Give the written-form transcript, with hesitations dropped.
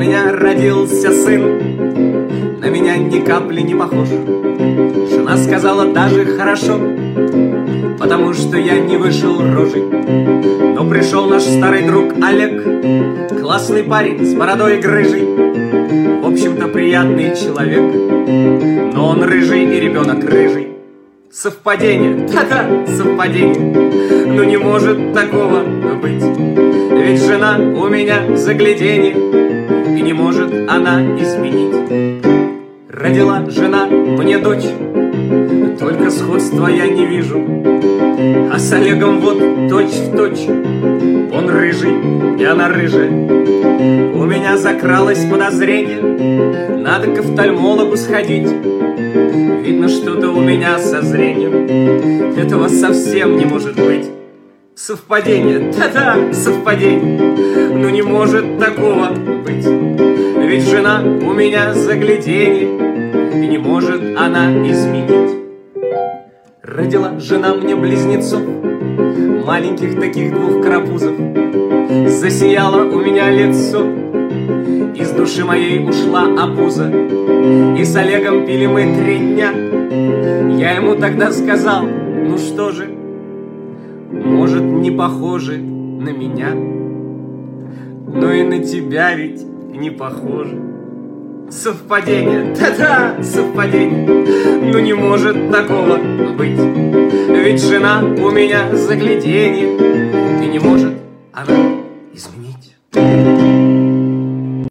меня родился сын, на меня ни капли не похож. Жена сказала даже хорошо, потому что я не вышел рожей. Но пришел наш старый друг Олег, классный парень с бородой и грыжей. В общем-то приятный человек, но он рыжий и ребенок рыжий. Совпадение, да-да, совпадение, но не может такого быть. Ведь жена у меня загляденье, и не может она изменить. Родила жена мне дочь, только сходства я не вижу. А с Олегом вот точь в точь, он рыжий, и она рыжая. У меня закралось подозрение, надо к офтальмологу сходить. Видно, что-то у меня со зрением, этого совсем не может быть. Совпадение, да-да, совпадение, но не может такого быть. Ведь жена у меня загляденье, и не может она изменить. Родила жена мне близнецов, маленьких таких двух карапузов. Засияло у меня лицо, из души моей ушла обуза. И с Олегом пили мы 3 дня. Я ему тогда сказал: ну что же, может, не похожи на меня, но и на тебя ведь не похоже. Совпадение, да-да, совпадение, но не может такого быть. Ведь жена у меня загляденье, и не может она изменить.